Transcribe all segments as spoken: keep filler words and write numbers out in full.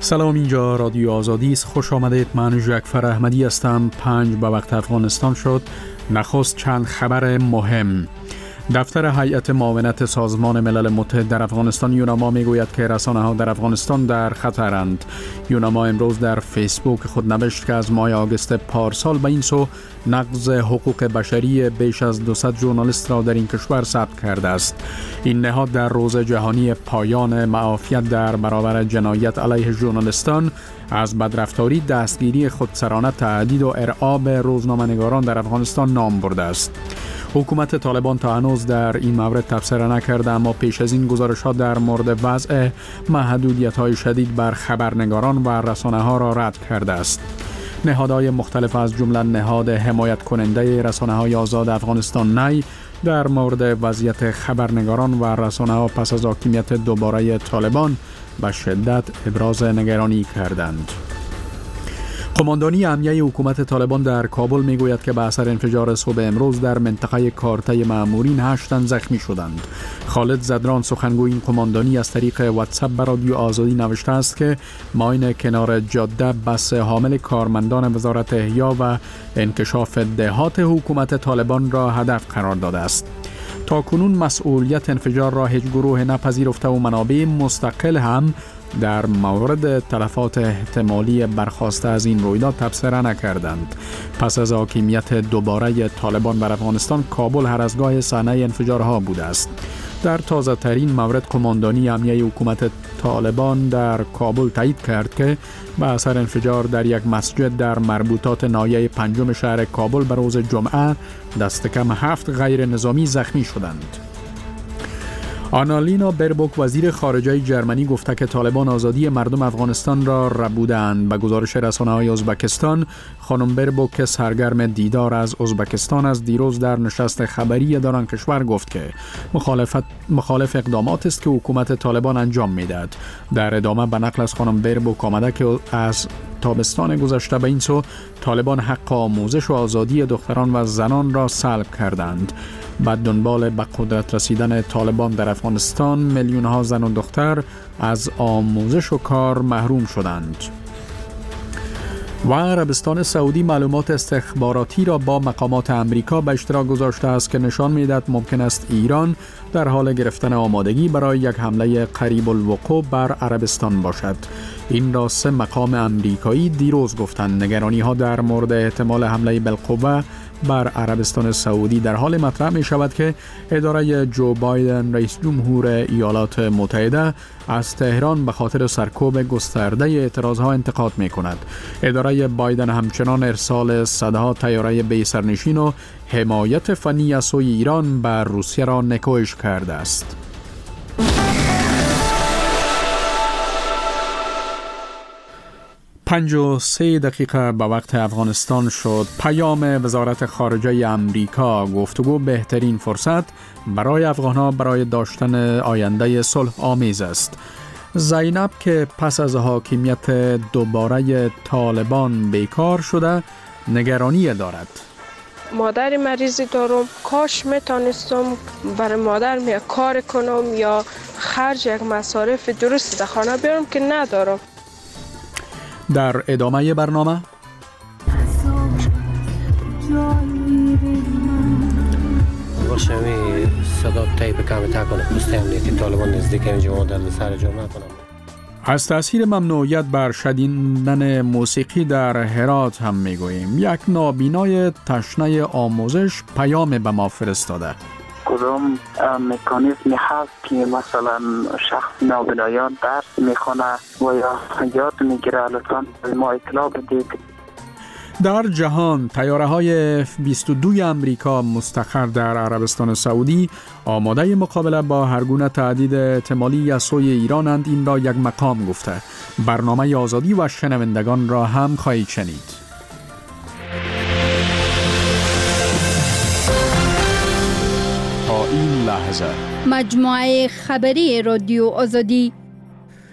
سلام، اینجا رادیو آزادی است. خوش آمدید. من جعفر احمدی هستم. پنج به وقت افغانستان شد. نخست چند خبر مهم. دفتر هیئت معاونت سازمان ملل متحد در افغانستان یوناما میگوید که رسانه‌ها در افغانستان در خطرند. یوناما امروز در فیسبوک خود نوشت که از ماه آگوست پارسال به این سو نقض حقوق بشری بیش از دویست ژورنالیست را در این کشور ثبت کرده است. این نهاد در روز جهانی پایان معافیت در برابر جنایت علیه ژورنالیستان از بدرفتاری، دستگیری خودسرانه، تهدید و ارعاب روزنامه‌نگاران در افغانستان نام برده است. حکومت طالبان تا هنوز در این مورد تبصره نکرده، اما پیش از این گزارش‌ها در مورد وضع محدودیت‌های شدید بر خبرنگاران و رسانه‌ها را رد کرده است. نهادهای مختلف از جمله نهاد حمایت کننده رسانه‌های آزاد افغانستان نی در مورد وضعیت خبرنگاران و رسانه‌ها پس از حاکمیت دوباره طالبان به شدت ابراز نگرانی کردند. قماندانی امنیه حکومت طالبان در کابل میگوید که به اثر انفجار صبح امروز در منطقه کارته مأمورین هشت تن زخمی شدند. خالد زدران، سخنگوی این قماندانی، از طریق واتساپ به رادیو آزادی نوشته است که ماین کنار جاده بس حامل کارمندان وزارت احیا و انکشاف دهات حکومت طالبان را هدف قرار داده است. تا کنون مسئولیت انفجار را هیچ گروه نپذیرفته و منابع مستقل هم در مورد تلفات احتمالی برخاسته از این رویداد تبصره نکردند. پس از حاکمیت دوباره طالبان بر افغانستان، کابل هر از گاه صحنه انفجارها بوده است. در تازه ترین مورد قماندانی امنیه حکومت طالبان در کابل تایید کرد که به اثر انفجار در یک مسجد در مربوطات ناحیه پنجم شهر کابل به روز جمعه دست کم هفت غیر نظامی زخمی شدند. آنالینا بربوک، وزیر خارجه جرمنی، گفته که طالبان آزادی مردم افغانستان را ربودند. به گزارش رسانه‌های ازبکستان، خانم بربوک سرگرم دیدار از ازبکستان از دیروز در نشست خبری در آن کشور گفت که مخالفت مخالف اقدامات است که حکومت طالبان انجام می‌دهد. در ادامه به نقل از خانم بربوک آمده که از تابستان گذشته به این سو طالبان حق آموزش و آزادی دختران و زنان را سلب کردند. بعد دنبال به قدرت رسیدن طالبان در افغانستان، میلیون ها زن و دختر از آموزش و کار محروم شدند. و عربستان سعودی معلومات استخباراتی را با مقامات امریکا به اشتراک گذاشته است که نشان می‌دهد ممکن است ایران در حال گرفتن آمادگی برای یک حمله قریب الوقوع بر عربستان باشد. این را سه مقام امریکایی دیروز گفتند. نگرانی‌ها در مورد احتمال حمله بالقوه بر عربستان سعودی در حال مطرح می شود که اداره جو بایدن، رئیس جمهور ایالات متحده، از تهران به خاطر سرکوب گسترده اعتراضها انتقاد می کند. اداره بایدن همچنان ارسال صدها طیاره بی سرنشین و حمایت فنی از سوی ایران بر روسیه را نکوهش کرده است. پنج و سه دقیقه به وقت افغانستان شد. پیام وزارت خارجه امریکا: گفتگو بهترین فرصت برای افغان‌ها برای داشتن آینده صلح آمیز است. زینب که پس از حاکمیت دوباره طالبان بیکار شده، نگرانی دارد. مادر مریضی دارم، کاش میتونستم برای مادر می کار کنم یا خرج یک مصارف درستی در خانه بیارم که ندارم. در ادامه برنامه باشمی صدا تایپ کمی تکنه پسته امنیتی طالبان نزدیک اینجا در سر جمعه کنم. از تأثیر ممنوعیت بر شنیدن موسیقی در هرات هم میگوییم. یک نابینای تشنه آموزش پیام به ما فرستاده. کدام مکانیزمی هست که مثلا شخص نابینایان درس میخونه و یا یاد میگیره؟ لطفاً ما اطلاع بدید. در جهان، طیاره های اف بیست و دو امریکا مستقر در عربستان سعودی آماده مقابله با هر گونه تهدید احتمالی از سوی ایرانند. این را یک مقام گفته. برنامه آزادی و شنوندگان را هم خواهید شنید. تا این لحظه مجموعه خبری رادیو آزادی.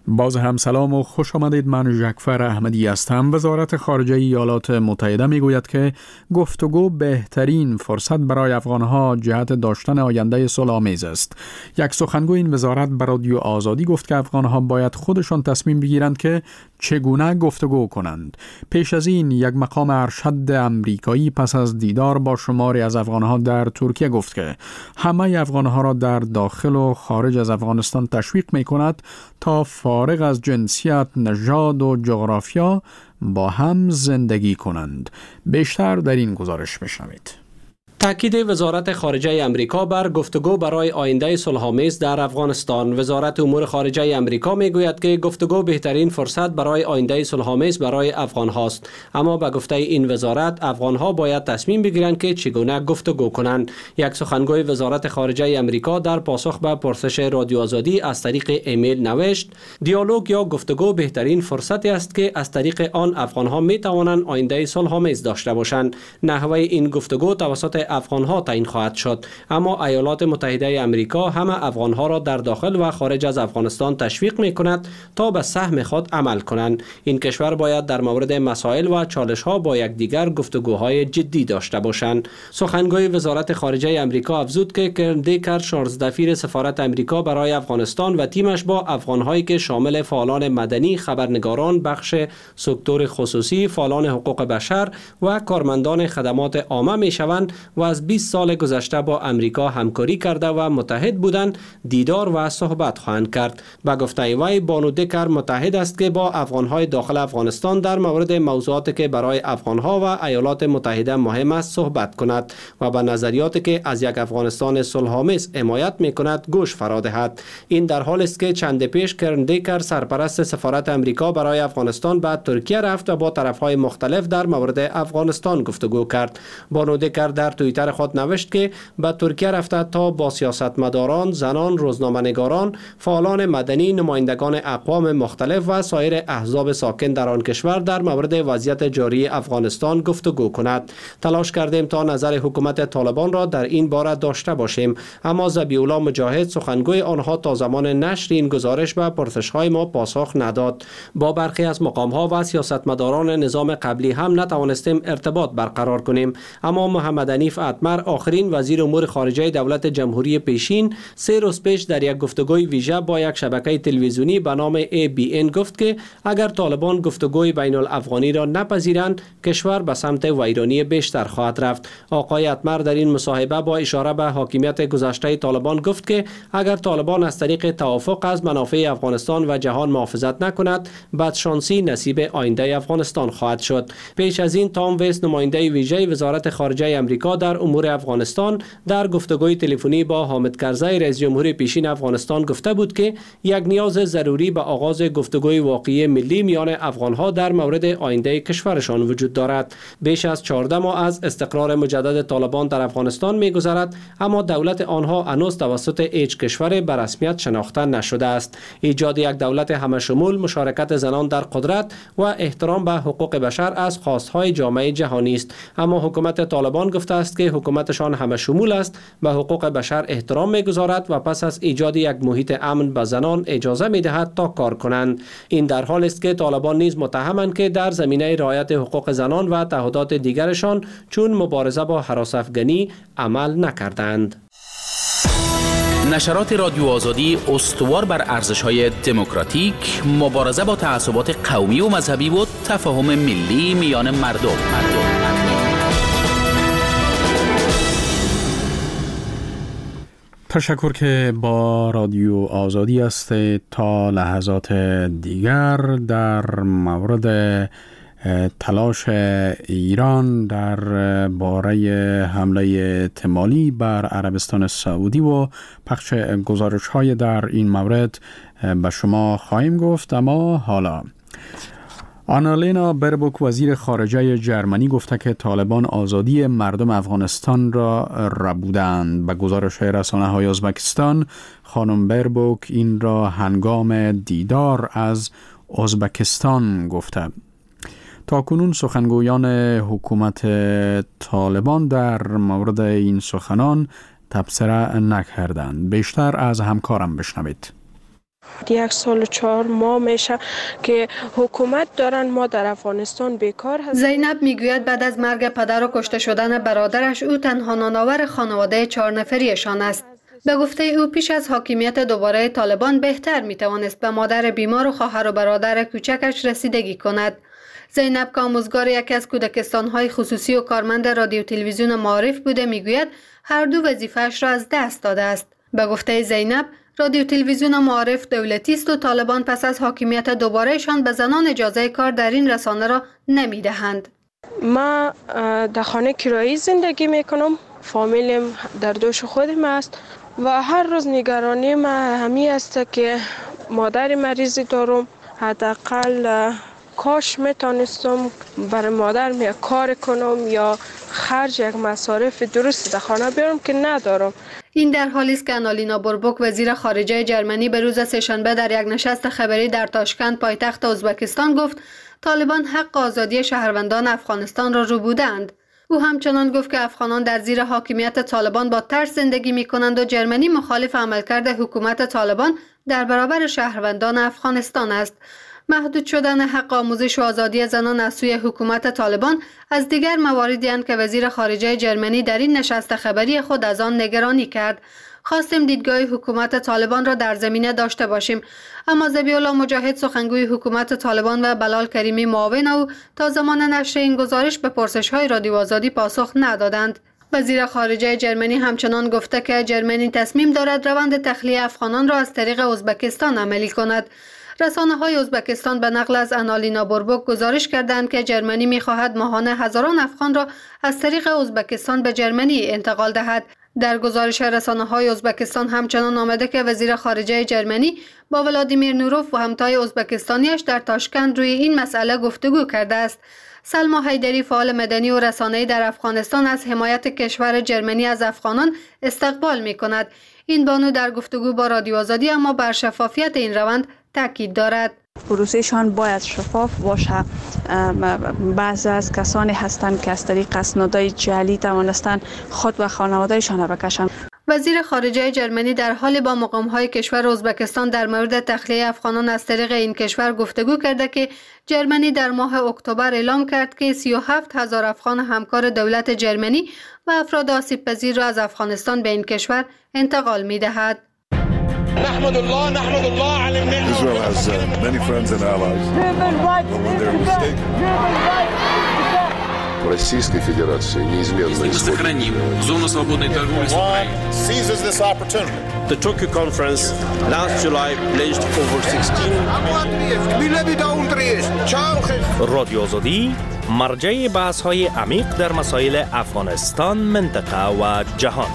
باز هم سلام و خوش آمدید. من جعفر احمدی هستم. وزارت خارجه ایالات متحده میگوید که گفتگو بهترین فرصت برای افغانها جهت داشتن آینده صلح‌آمیز است. یک سخنگوی این وزارت به رادیو آزادی گفت که افغانها باید خودشان تصمیم بگیرند که چگونه گفتگو کنند. پیش از این یک مقام ارشد امریکایی پس از دیدار با شماری از افغانها در ترکیه گفت که همه افغانها را در داخل و خارج از افغانستان تشویق می‌کند تا فارغ از جنسیت، نژاد و جغرافیا با هم زندگی کنند. بیشتر در این گزارش بشنوید. تاکید وزارت خارجه امریکا بر گفتگو برای آینده صلح‌آمیز در افغانستان. وزارت امور خارجه امریکا میگوید که گفتگو بهترین فرصت برای آینده صلح‌آمیز برای افغان هاست، اما به گفته این وزارت افغان ها باید تصمیم بگیرند که چگونه گفتگو کنند. یک سخنگوی وزارت خارجه امریکا در پاسخ به پرسش رادیو آزادی از طریق ایمیل نوشت: دیالوگ یا گفتگو بهترین فرصتی است که از طریق آن افغان ها می توانند آینده صلح‌آمیز داشته باشند. نحوه این گفتگو توسط افغان‌ها تعیین خواهد شد، اما ایالات متحده آمریکا همه افغان‌ها را در داخل و خارج از افغانستان تشویق می‌کند تا به سهم خود عمل کنند. این کشور باید در مورد مسائل و چالش‌ها با یکدیگر گفتگوهای جدی داشته باشند. سخنگوی وزارت خارجه آمریکا افزود که کرن دیکر، شانزده‌فیر سفارت آمریکا برای افغانستان و تیمش با افغان‌هایی که شامل فعالان مدنی، خبرنگاران، بخش سکتور خصوصی، فعالان حقوق بشر و کارمندان خدمات عامه می‌شوند و از بیست سال گذشته با امریکا همکاری کرده و متحد بودند دیدار و صحبت خواهند کرد. به گفته وی، بانو دیکر متحد است که با افغانهای داخل افغانستان در مورد موضوعاتی که برای افغانها و ایالات متحده مهم است صحبت کند و به نظریاتی که از یک افغانستان صلح‌آمیز حمایت می‌کند گوش فرا دهد. این در حالی است که چند پیش کرن دیکر، سرپرست سفارت امریکا برای افغانستان، به ترکیه رفت و با طرف‌های مختلف در مورد افغانستان گفتگو کرد. بانو دیکر در توییتر خود نوشت که به ترکیه رفته تا با سیاستمداران، زنان، روزنامه‌نگاران، فعالان مدنی، نمایندگان اقوام مختلف و سایر احزاب ساکن در آن کشور در مورد وضعیت جاری افغانستان گفتگو کند. تلاش کردیم تا نظر حکومت طالبان را در این باره داشته باشیم، اما ذبیح‌الله مجاهد، سخنگوی آنها، تا زمان نشر این گزارش به پرسش‌های ما پاسخ نداد. با برخی از مقام‌ها و سیاستمداران نظام قبلی هم نتوانستیم ارتباط برقرار کنیم، اما محمد حنیف اتمر، آخرین وزیر امور خارجه دولت جمهوری پیشین، سه روز پیش در یک گفتگوی ویژه با یک شبکه تلویزیونی به نام ای بی ان گفت که اگر طالبان گفتگوی بین الافغانی را نپذیرند، کشور به سمت ویرانی بیشتر خواهد رفت. آقای اتمر در این مصاحبه با اشاره به حاکمیت گذشته طالبان گفت که اگر طالبان از طریق توافق از منافع افغانستان و جهان محافظت نکند، بدشانسی نصیب آینده افغانستان خواهد شد. پیش از این تام ویس، نماینده ویژه وزارت خارجه آمریکا در امور افغانستان، در گفتگوی تلفنی با حامد کرزی، رئیس جمهور پیشین افغانستان، گفته بود که یک نیاز ضروری به آغاز گفتگوی واقعی ملی میان افغانها در مورد آینده کشورشان وجود دارد. بیش از چهارده ماه از استقرار مجدد طالبان در افغانستان می‌گذرد، اما دولت آنها هنوز توسط هیچ کشور به رسمیت شناخته نشده است. ایجاد یک دولت همه‌شمول، مشارکت زنان در قدرت و احترام به حقوق بشر از خواست‌های جامعه جهانی است، اما حکومت طالبان گفته است که حکومتشان همه شمول است، به حقوق بشر احترام می‌گذارد و پس از ایجاد یک محیط امن به زنان اجازه می‌دهد تا کار کنند. این در حالی است که طالبان نیز متهمند که در زمینه رعایت حقوق زنان و تعهدات دیگرشان چون مبارزه با هراس افغانی عمل نکردند. نشرات رادیو آزادی استوار بر ارزش‌های دموکراتیک، مبارزه با تعصبات قومی و مذهبی و تفاهم ملی میان مردم. مردم. تشکر که با رادیو آزادی است. تا لحظات دیگر در مورد تلاش ایران در باره حمله احتمالی بر عربستان سعودی و پخش گزارش‌های در این مورد به شما خواهیم گفت. اما حالا آنالینا بربوک، وزیر خارجه جرمنی، گفته که طالبان آزادی مردم افغانستان را ربودند. به گزارش رسانه‌های ازبکستان، خانم بربوک این را هنگام دیدار از ازبکستان گفته. تاکنون سخنگویان حکومت طالبان در مورد این سخنان تبصره نکردند. بیشتر از همکارم بشنوید. یک سال و چهار ماه میشه که حکومت دارن ما در افغانستان بیکار هستیم. زینب میگوید بعد از مرگ پدر و کشته شدن برادرش او تنها نانآور خانواده چهار نفریشان است. به گفته او پیش از حاکمیت دوباره طالبان بهتر میتوانست به مادر بیمار و خواهر و برادر کوچکش رسیدگی کند. زینب که آموزگار یکی از کودکستان‌های خصوصی و کارمند رادیو تلویزیون معارف بوده میگوید هر دو وظیفه‌اش را از دست داده است. به گفته زینب رادیو تلویزیون معارف دولتی است و طالبان پس از حاکمیت دوبارهشان به زنان اجازه کار در این رسانه را نمیدهند. ما در خانه کرایی زندگی میکنم، فامیلم در دوش خودم است و هر روز نگرانی ما همی است که مادر مریضی دارم. حداقل کاش میتونستم برای مادر می کار کنم یا خرج یک مصارف درست در خانه بیارم که ندارم. این در حالی است که آنالینا بوربوک وزیر خارجه جرمنی به روز سه‌شنبه در یک نشست خبری در تاشکند پایتخت ازبکستان گفت طالبان حق آزادی شهروندان افغانستان را ربودند. او همچنان گفت که افغانان در زیر حاکمیت طالبان با ترس زندگی می کنند و جرمنی مخالف عملکرد حکومت طالبان در برابر شهروندان افغانستان است. محدود شدن حق آموزش و آزادی زنان از سوی حکومت طالبان از دیگر مواردی است که وزیر خارجه جرمنی در این نشست خبری خود از آن نگرانی کرد. خواستیم دیدگاه حکومت طالبان را در زمینه داشته باشیم، اما ذبیح الله مجاهد سخنگوی حکومت طالبان و بلال کریمی معاون او تا زمان نشر این گزارش به پرسش‌های رادیو آزادی پاسخ ندادند. وزیر خارجه جرمنی همچنان گفته که جرمنی تصمیم دارد روند تخلیه افغانان را از طریق ازبکستان عملی کند. رسانه‌های ازبکستان به نقل از آنالینا بوربوک گزارش کردند که جرمنی می‌خواهد ماهانه هزاران افغان را از طریق ازبکستان به جرمنی انتقال دهد. در گزارش رسانه‌های ازبکستان همچنان آمده که وزیر خارجه جرمنی با ولادیمیر نوروف و همتای ازبکستانیش در تاشکند روی این مسئله گفتگو کرده است. سلما حیدری فعال مدنی و رسانه‌ای در افغانستان از حمایت کشور جرمنی از افغانان استقبال می‌کند. این بانو در گفتگو با رادیو آزادی اما بر شفافیت این روند تاکید دارد. پروسهشان باید شفاف باشه. بعضی از کسانی هستند که از طریق اسنادهای جعلی توانستند خود و خانوادهشان را بکشند. وزیر خارجه جرمنی در حال با مقام‌های کشور ازبکستان در مورد تخلیه افغانان از طریق این کشور گفتگو کرده که جرمنی در ماه اکتبر اعلام کرد که سی و هفت هزار افغان همکار دولت جرمنی و افراد آسیب پذیر را از افغانستان به این کشور انتقال می‌دهد. نحمد الله نحمد الله على النعمة. Israel has uh, many friends and allies. But when they're mistaken. Российской Федерации неизменно сохраним зону свободной торговли с Украиной. Seizes this opportunity. The Tokyo conference last July pledged over sixteen. رادیو آزادی مرجع بحث‌های عمیق در مسائل افغانستان، منطقه و جهان.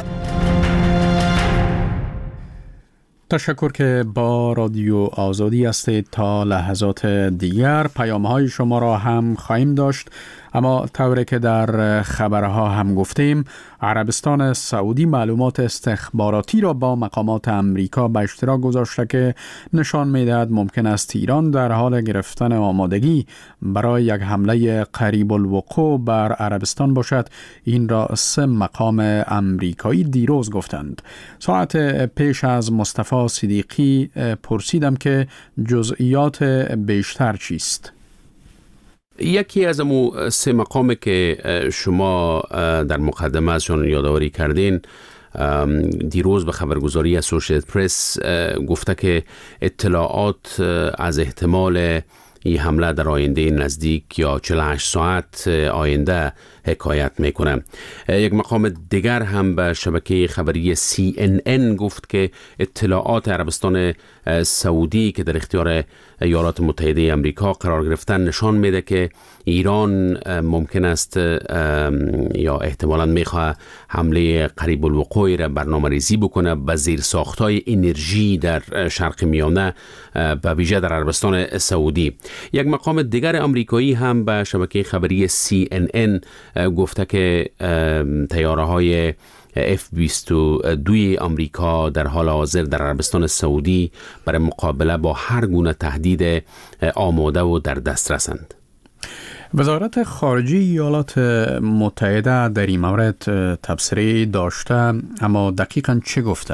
تشکر که با رادیو آزادی هستید. تا لحظات دیگر پیام‌های شما را هم خواهیم داشت، اما طوری که در خبرها هم گفتیم عربستان سعودی معلومات استخباراتی را با مقامات امریکا به اشتراک گذاشته که نشان می‌دهد ممکن است ایران در حال گرفتن آمادگی برای یک حمله قریب الوقوع بر عربستان باشد. این را سه مقام امریکایی دیروز گفتند. ساعت پیش از مصطفی صدیقی پرسیدم که جزئیات بیشتر چیست. یکی از امو سه مقامی که شما در مقدمه ازشان یادآوری کردین دیروز به خبرگزاری اسوشییتد پرس گفته که اطلاعات از احتمال این حمله در آینده نزدیک یا چهل و هشت ساعت آینده حکایت میکنه. یک مقام دیگر هم به شبکه خبری سی ان ان گفت که اطلاعات عربستان سعودی که در اختیار ایالات متحده امریکا قرار گرفتن نشان میده که ایران ممکن است یا احتمالاً میخواه حمله قریب الوقوع را برنامه ریزی بکنه به زیر ساختای انرژی در شرق میانه به ویژه در عربستان سعودی. یک مقام دیگر امریکایی هم به شبکه خبری سی ان ان گفته که طیاره های اف بیست و دو امریکا در حال حاضر در عربستان سعودی برای مقابله با هر گونه تهدید آماده و در دسترسند. وزارت خارجه ایالات متحده در این مورد تبصره داشته، اما دقیقاً چه گفته؟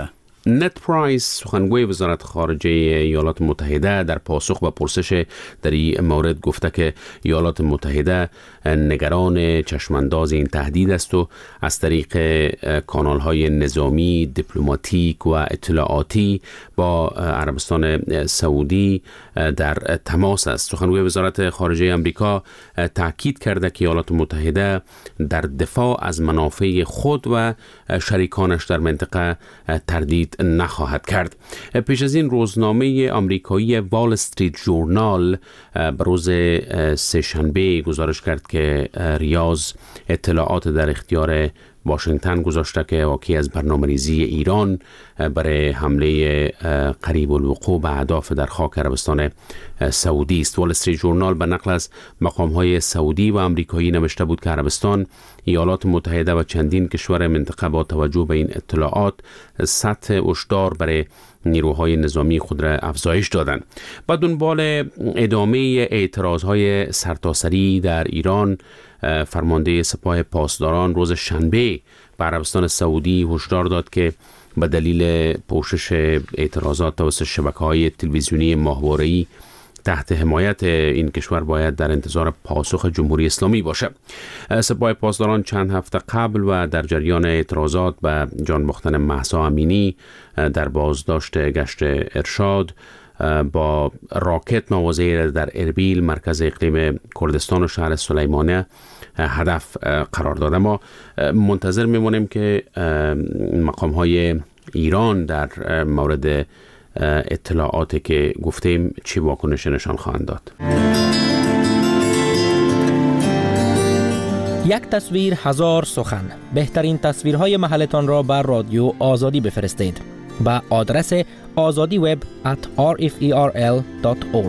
نت پرایس سخنگوی وزارت خارجه ایالات متحده در پاسخ به پرسش در این مورد گفته که ایالات متحده نگران چشمانداز این تهدید است و از طریق کانال‌های نظامی، دیپلماتیک و اطلاعاتی با عربستان سعودی در تماس است. سخنگوی وزارت خارجه آمریکا تاکید کرده که ایالات متحده در دفاع از منافع خود و شریکانش در منطقه تردید نخواهد کرد. پیش از این روزنامه آمریکایی وال استریت ژورنال به روز سه‌شنبه گزارش کرد که ریاض اطلاعات در اختیار واشنگتن گذاشته که واقعی از برنامه‌ریزی ایران برای حمله قریب الوقوع به اهداف در خاک عربستان سعودی است. وال استریت ژورنال به نقل از مقام‌های سعودی و آمریکایی نوشته بود که عربستان، ایالات متحده و چندین کشور منطقه با توجه به این اطلاعات سطح هشدار برای نیروهای نظامی خود را افزایش دادند. با دنبال ادامه اعتراضهای سرتاسری در ایران، فرمانده سپاه پاسداران روز شنبه به عربستان سعودی هشدار داد که به دلیل پوشش اعتراضات توسط شبکه‌های تلویزیونی ماهواره‌ای تحت حمایت این کشور باید در انتظار پاسخ جمهوری اسلامی باشد. سپاه پاسداران چند هفته قبل و در جریان اعتراضات به جان باختن مهسا امینی در بازداشت گشت ارشاد با راکت مواضعی در اربیل، مرکز اقلیم کردستان و شهر سلیمانیه هدف قرار داده. ما منتظر میمونیم که مقام‌های ایران در مورد اطلاعاتی که گفتیم چی واکنش نشان خواهند داد. یک تصویر هزار سخن. بهترین تصویرهای محلتان را بر رادیو آزادی بفرستید با آدرس آزادی وب ات آر اف ای آر ال دات اورگ.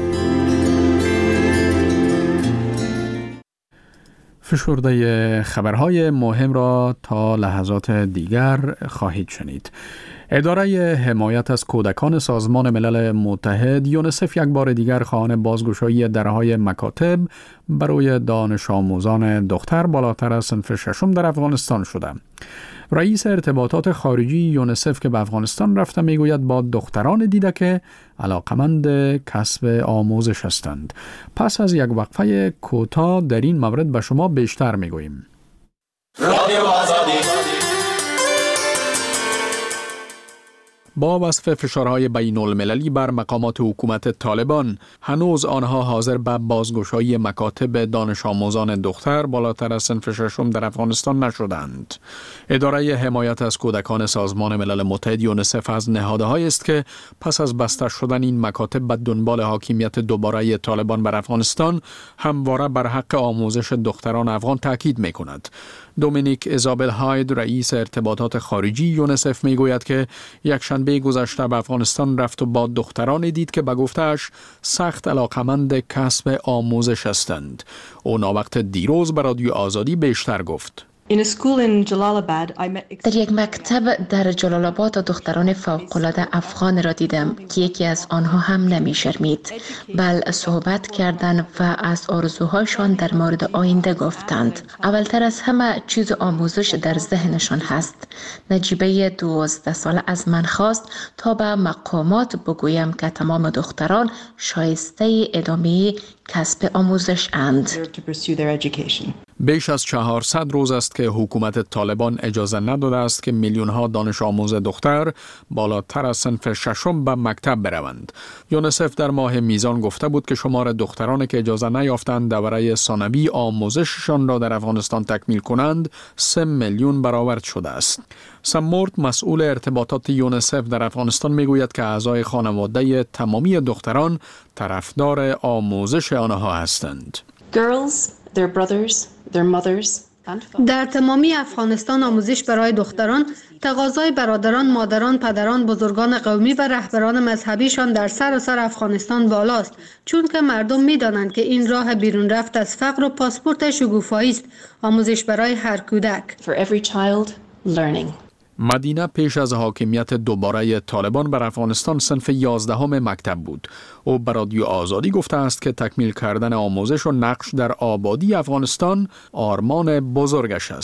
فشرده خبرهای مهم را تا لحظات دیگر خواهید شنید. اداره حمایت از کودکان سازمان ملل متحد یونسف یک بار دیگر خواهان بازگشایی درهای مکاتب برای دانش آموزان دختر بالاتر از صنف ششم در افغانستان شده. رئیس ارتباطات خارجی یونسف که به افغانستان رفته میگوید با دختران دیده که علاقمند کسب آموزش هستند. پس از یک وقفه کوتاه در این مورد به شما بیشتر میگوییم. رادیو آزادی. با وصف فشارهای بین المللی بر مقامات حکومت طالبان، هنوز آنها حاضر به بازگشایی مکاتب دانش آموزان دختر بالاتر از صنف ششم در افغانستان نشدند. اداره حمایت از کودکان سازمان ملل متحد یونسف از نهادهایی است که پس از بسته شدن این مکاتب به دنبال حاکمیت دوباره طالبان بر افغانستان همواره بر حق آموزش دختران افغان تاکید می‌کند. دومینیک ایزابل هاید، رئیس ارتباطات خارجی یونسف میگوید که یک شنبه گذشته به افغانستان رفت و با دخترانی دید که به گفته‌اش سخت علاقمند کسب آموزش هستند. او ناوقت دیروز به رادیو آزادی بیشتر گفت. در یک مکتب در جلال آباد دختران فوق‌العاده افغان را دیدم که یکی از آنها هم نمی شرمید، بل صحبت کردند و از آرزوهایشان در مورد آینده گفتند. اولتر از همه چیز آموزش در ذهنشان هست. نجیبه دوازده ساله از من خواست تا به مقامات بگویم که تمام دختران شایسته ادامه کسب آموزش اند. بیش از چهارصد روز است که حکومت طالبان اجازه نداده است که میلیون ها دانش آموز دختر بالاتر از صنف ششم به مکتب بروند. یونسف در ماه میزان گفته بود که شمار دخترانی که اجازه نیافتند دوره ثانوی آموزششان را در افغانستان تکمیل کنند سه میلیون برآورد شده است. سمورت، مسئول ارتباطات یونسف در افغانستان میگوید که اعضای خانواده تمامی دختران طرفدار آموزش آنها هستند. Girls, their brothers, their mothers. در تمامی افغانستان آموزش برای دختران تقاضای برادران، مادران، پدران، بزرگان قومی و رهبران مذهبیشان در سراسر افغانستان بالاست، چون که مردم می‌دانند که این راه بیرون رفت از فقر و پاسپورت شکوفایی است. آموزش برای هر کودک. For every child, learning. مدینه پیش از حاکمیت دوباره طالبان بر افغانستان صنف یازدهم مکتب بود. او به رادیو آزادی گفته است که تکمیل کردن آموزش و نقش در آبادی افغانستان آرمان بزرگش است.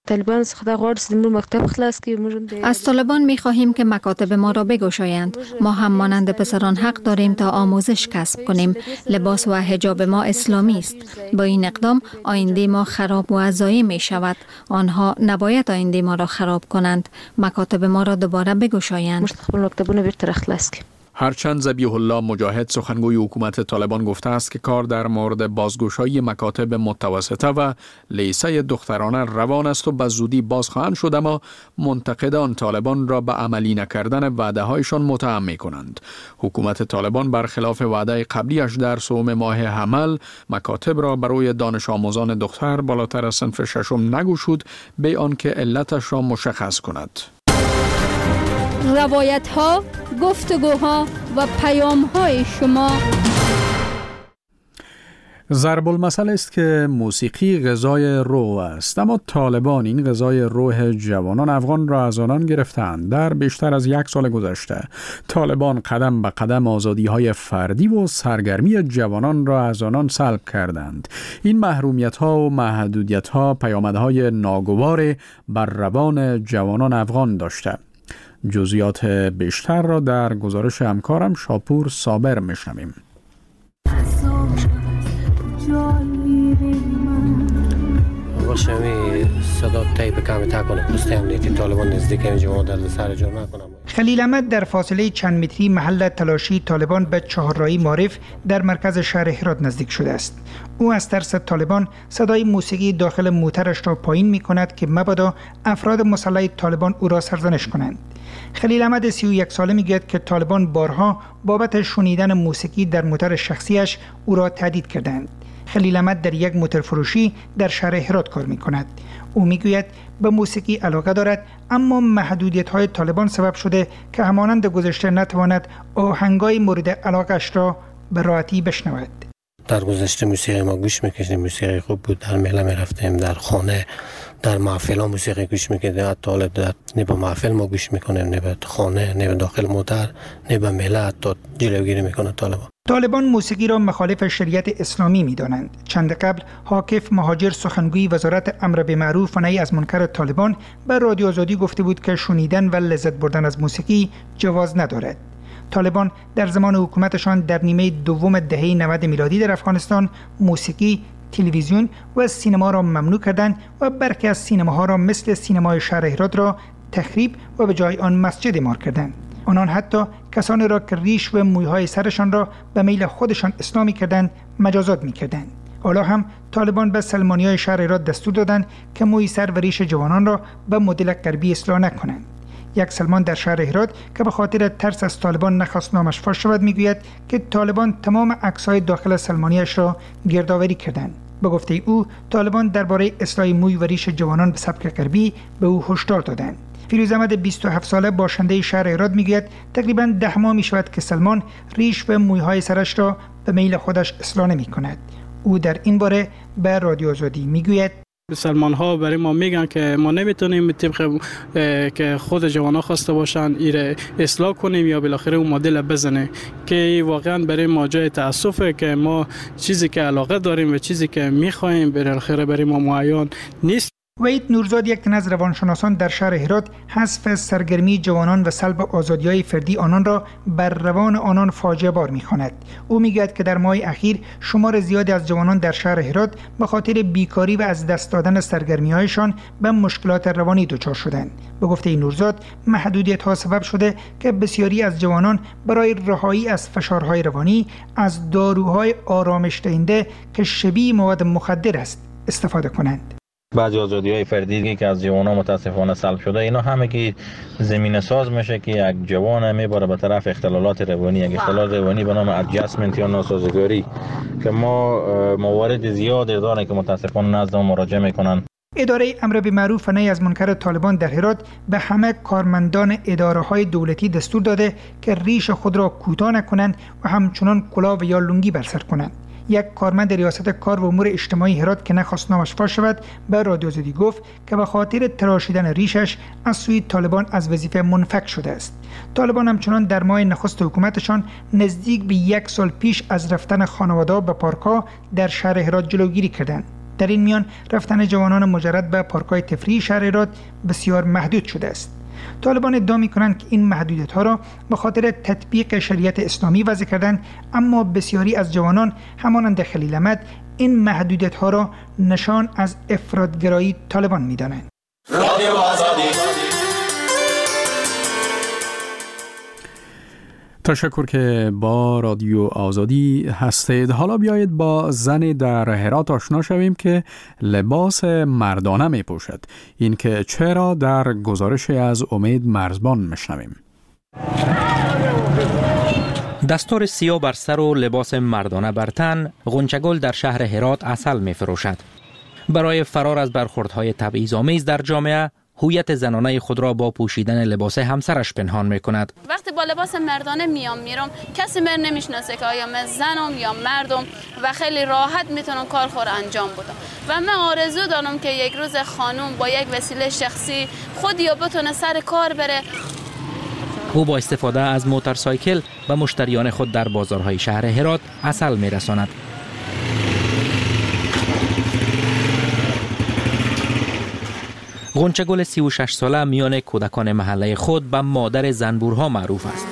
طالبان خدا غارس دمون مکتب خلاص کی از طالبان می خواهیم که مکاتب ما را بگشایند. ما هم مانند پسران حق داریم تا آموزش کسب کنیم. لباس و حجاب ما اسلامی است. با این اقدام آینده ما خراب و ضایع می شود. آنها نباید آینده ما را خراب کنند. مکاتب ما را دوباره بگشایند. مستقبل مکتبونه بیرته خلاص کی. هرچند ذبیح الله مجاهد سخنگوی حکومت طالبان گفته است که کار در مورد بازگشایی مکاتب متوسطه و لیسه دخترانه روان است و به زودی باز خواهند شد، اما منتقدان طالبان را به عملی نکردن وعده هایشان متهم می کنند. حکومت طالبان برخلاف وعده قبلیش در سوم ماه حمل مکاتب را برای دانش آموزان دختر بالاتر از صنف ششم نگشود به آنکه علتش را مشخص کند. روایت ها، گفتگوها و پیام های شما. ضرب المثل است که موسیقی غذای روح است، اما طالبان این غذای روح جوانان افغان را از آنان گرفتند. در بیشتر از یک سال گذشته طالبان قدم به قدم آزادی های فردی و سرگرمی جوانان را از آنان سلب کردند. این محرومیت ها و محدودیت ها پیامدهای ناگوار بر روان جوانان افغان داشته. جزئیات بیشتر را در گزارش همکارم شاپور صابر میشنویم. باشمی صدا تایپ کمی تکنه پسته امنیتی طالبان نزدیک اینجا ما در سر جور نکنم. خلیل احمد در فاصله چند متری محل تلاشی طالبان به چهارراهی معارف در مرکز شهر هرات نزدیک شده است. او از ترس طالبان صدای موسیقی داخل موترش را پایین می کند که مبادا افراد مسلح طالبان او را سرزنش کنند. خلیل احمد سی و یک ساله میگوید که طالبان بارها بابت شنیدن موسیقی در موتر شخصیش او را تهدید کردند. خلیل احمد در یک موتر فروشی در شهر هرات کار می کند. او میگوید به موسیقی علاقه دارد، اما محدودیت های طالبان سبب شده که همانند گذشته نتواند آهنگای مورد علاقش را به راحتی بشنود. در گذشته موسیقی ما گوش میکشیم، موسیقی خوب بود، در میله میرفتیم، در خانه در محفل ها موسیقی گوش میکردیم. حتی در نه به محفل ما گوش میکنیم، نه به خانه، نه به داخل موتر، نه به میله. حتی جلوگیری میکنه طالبان. طالبان موسیقی را مخالف شریعت اسلامی می‌دانند. چند قبل حاکف مهاجر سخنگوی وزارت امر بالمعروف و نهی از منکر طالبان به رادیو آزادی گفته بود که شنیدن و لذت بردن از موسیقی جواز ندارد. طالبان در زمان حکومتشان در نیمه دوم دهه نود میلادی در افغانستان موسیقی، تلویزیون و سینما را ممنوع کردند و برخی از سینماها را مثل سینمای شهر هرات را تخریب و به جای آن مسجد اعمار کردند. آنان حتی کسانی را که ریش و مویهای سرشان را به میل خودشان اسلامی کردند مجازات می‌کردند. حالا هم طالبان به سلمانیای شهر هرات دستور دادند که موی سر و ریش جوانان را به مدل غربی اصلاح نکنند. یک سلمان در شهر هرات که به خاطر ترس از طالبان نخواست نامش فاش شود میگوید که طالبان تمام عکس‌های داخل سلمانیش را گردآوری کردند. به گفته او طالبان درباره اصلاح موی و ریش جوانان به سبک غربی به او هشدار دادند. فیروز احمد بیست و هفت ساله باشنده شهر هرات میگوید تقریباً ده ماه میشود که سلمان ریش و مویهای سرش را به میل خودش اصلاح نمی کند. او در این باره به رادیو آزادی میگوید سلمان ها برای ما میگن که ما نمیتونیم طبق که خود جوان ها خواسته باشن ایره اصلاح کنیم یا بالاخره اون مدل بزنه، که واقعا برای ما جای تاسفه که ما چیزی که علاقه داریم و چیزی که میخوایم بالاخره برای ما معین نیست. وحید نورزاد یک تن از روانشناسان در شهر هرات حذف سرگرمی جوانان و سلب آزادی‌های فردی آنان را بر روان آنان فاجعه بار می‌خواند. او می‌گوید که در ماه اخیر شمار زیادی از جوانان در شهر هرات به خاطر بیکاری و از دست دادن سرگرمی‌هایشان به مشکلات روانی دچار شدند. به گفته نورزاد محدودیت‌ها سبب شده که بسیاری از جوانان برای رهایی از فشارهای روانی از داروهای آرامش دهنده که شبیه مواد مخدر است استفاده کنند. بعضی آزادی‌های فردی که از جوانان متاسفانه سلب شده، اینا همه که زمینه ساز میشه که یک جوان میبره به طرف اختلالات روانی، یک اختلال روانی به نام ادجاستمنت یا ناسازگاری که ما موارد زیادی داریم که متاسفانه نزد ما مراجعه میکنن. اداره امر بالمعروف و نهی از منکر طالبان در هرات به همه کارمندان اداره‌های دولتی دستور داده که ریش خود را کوتاه نکنند و همچنان کلاه و یا لنگی بر سر کنند. یک کارمند ریاست کار و امور اجتماعی هرات که نخواست نامش فاش شود به رادیو آزادی گفت که به خاطر تراشیدن ریشش از سوی طالبان از وظیفه منفک شده است. طالبان همچنان در ماه نخست حکومتشان نزدیک به یک سال پیش از رفتن خانواده‌ها به پارک‌ها در شهر هرات جلوگیری کردند. در این میان رفتن جوانان مجرد به پارک‌های تفریحی شهر هرات بسیار محدود شده است. طالبان ادعا می‌کنند که این محدودیت‌ها را به خاطر تطبیق شریعت اسلامی وضع کردند، اما بسیاری از جوانان همانند خلیل احمد این محدودیت‌ها را نشان از افراط‌گرایی طالبان می‌دانند. رادیو آزادی. تشکر که با رادیو آزادی هستید. حالا بیایید با زنی در هرات آشنا شویم که لباس مردانه می پوشد. این که چرا در گزارش از امید مرزبان میشنویم. دستار سیاه بر سر و لباس مردانه بر تن، غنچه‌گل در شهر هرات عسل می فروشد. برای فرار از برخوردهای تبعیض‌آمیز در جامعه، هویت زنانه خود را با پوشیدن لباس همسرش پنهان می کند. وقتی با لباس مردانه میام میرم کسی من نمیشناسه که آیا من زنم یا مردم و خیلی راحت میتونم کار خور انجام بدم و من آرزو دارم که یک روز خانم با یک وسیله شخصی خود یا بتونه سر کار بره. او با استفاده از موتورسایکل و مشتریان خود در بازارهای شهر هرات عسل می رساند. غنچه‌گل سی و شش ساله میان کودکان محله خود به مادر زنبورها معروف است.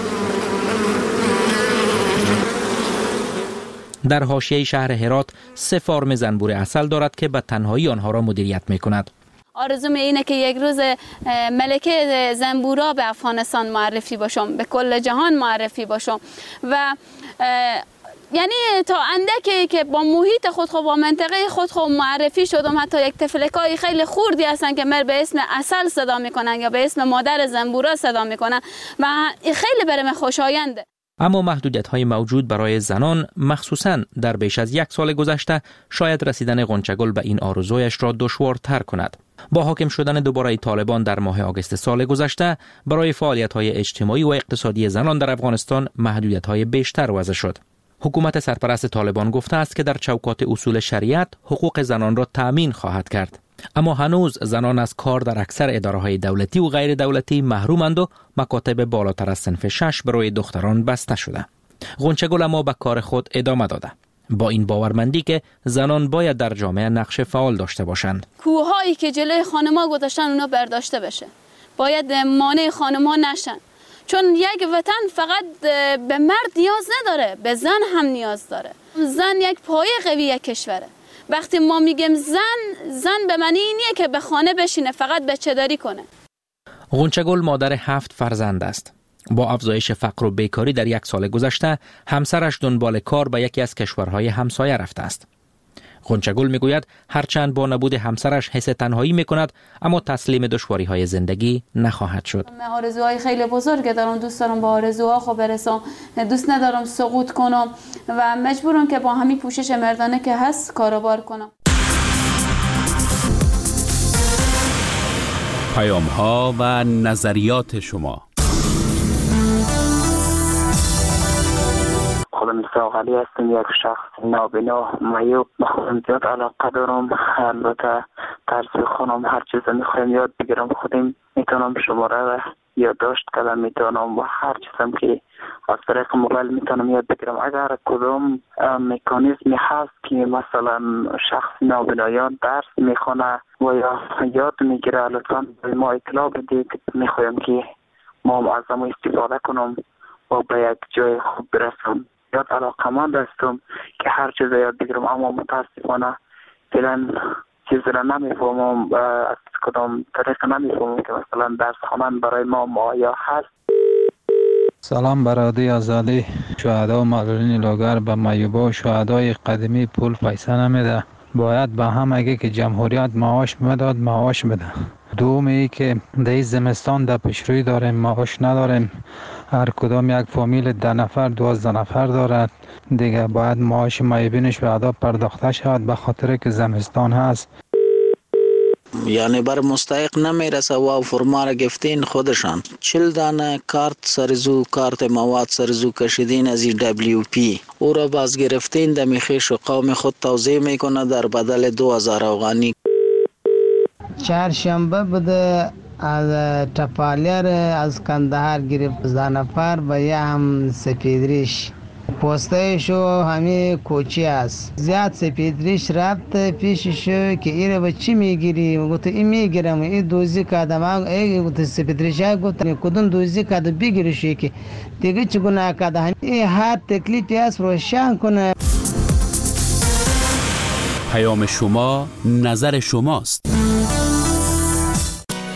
در حاشیه شهر هرات سه فارم زنبور عسل دارد که به تنهایی آنها را مدیریت می کند. آرزوم اینه که یک روز ملکه زنبورا به افغانستان معرفی باشم، به کل جهان معرفی باشم و یعنی تا اندکی که با محیط خود خود با منطقه خود خود معرفی شدم. حتی یک تفلکای خیلی خوردی هستن که مر به اسم عسل صدا میکنن یا به اسم مادر زنبورا صدا میکنن و خیلی برام خوشاینده. اما محدودیت‌های موجود برای زنان مخصوصاً در بیش از یک سال گذشته شاید رسیدن غنچه‌گل به این آرزویش را دشوارتر کند. با حاکم شدن دوباره طالبان در ماه آگوست سال گذشته برای فعالیت‌های اجتماعی و اقتصادی زنان در افغانستان محدودیت‌های بیشتر وضع شد. حکومت سرپرست طالبان گفته است که در چوکات اصول شریعت حقوق زنان را تأمین خواهد کرد. اما هنوز زنان از کار در اکثر اداره‌های دولتی و غیر دولتی محرومند و مکاتب بالاتر از صنف شش برای دختران بسته شده. غنچه‌گل اما به کار خود ادامه داده، با این باورمندی که زنان باید در جامعه نقش فعال داشته باشند. کوه‌هایی که جلوی خانم‌ها گذاشتن اونا برداشته بشه. باید مانع خانم‌ها نشن. چون یک وطن فقط به مرد نیاز نداره، به زن هم نیاز داره. زن یک پایه قوی یک کشوره. وقتی ما میگیم زن، زن به معنی اینیه که به خانه بشینه، فقط بچه داری کنه. غنچه‌گل مادر هفت فرزند است. با افزایش فقر و بیکاری در یک سال گذشته، همسرش دنبال کار به یکی از کشورهای همسایه رفته است. غنچه‌گل میگوید هرچند با نبود همسرش حس تنهایی میکند، اما تسلیم دشواری‌های زندگی نخواهد شد. من آرزوهای خیلی بزرگ دارم، دوست دارم با آرزوها خو برسم، دوست ندارم سقوط کنم و مجبورم که با همین پوشش مردانه که هست کاروبار کنم. پیام‌ها و نظریات شما. خودم ساغلی هستم، یک شخص نابینا معیوب. به خودم زیاد علاقه دارم، البته طرز خونم هر چیز میخوایم یاد بگیرم خودم میتونم شماره را یادداشت کردم، میتونم و هر چیزم که از طریق موبایل میتونم یاد بگیرم. اگر کدام مکانیزمی هست که مثلا شخص نابینایان درس میخونه و یا یاد میگیره لطفا به ما اطلاع بدید. میخوایم که ما از ما استفاده کنم و به یک جای خوب برسم. یاد علاقمند هستم که هر چیز یاد بگیرم، اما متاسفانه فعلا چیز را نمیفهمم، از کدام طریق نمیفهمم که مثلا درس خوانن برای ما مایا هست. سلام برادری آزادی. شهدا و معلولین لاغر به معیوبا و شهدای قدیمی پول پیسه نمیده. باید به هم اگه که جمهوریت معاش میداد معاش بده. دوم ای که در زمستان در پیشروی داریم، معاش نداریم. هر کدام یک فامیل ده نفر دوازده نفر دارد دیگه، باید معاش معیوبینش به ادا پرداخته شود به خاطر که زمستان هست. یعنی بر مستحق نمیرسه و فرما را گفتین خودشان. چل دانه کارت سرزو، کارت مواد سرزو کشیدین از دبلیو پی، او را باز گرفتین دمی خیش و قوم خود توضیح میکنه در بدل دو هزار افغانی. چهارشنبه بوده از تپالیر از کندهار گرفت ده نفر و یه هم سپیدریش پوستایشو همه کوچی است. زیاد سپیدریش رفت پیششو که ایره با چی میگیری؟ گفت این میگیرم، این دوزی کردم. ای گفت سپیدریش گفت کدوم دوزی کرد بگیرشی که دیگه چی گناه کرده. این هر تکلیفی است روشن کنه. پیام شما، نظر شماست.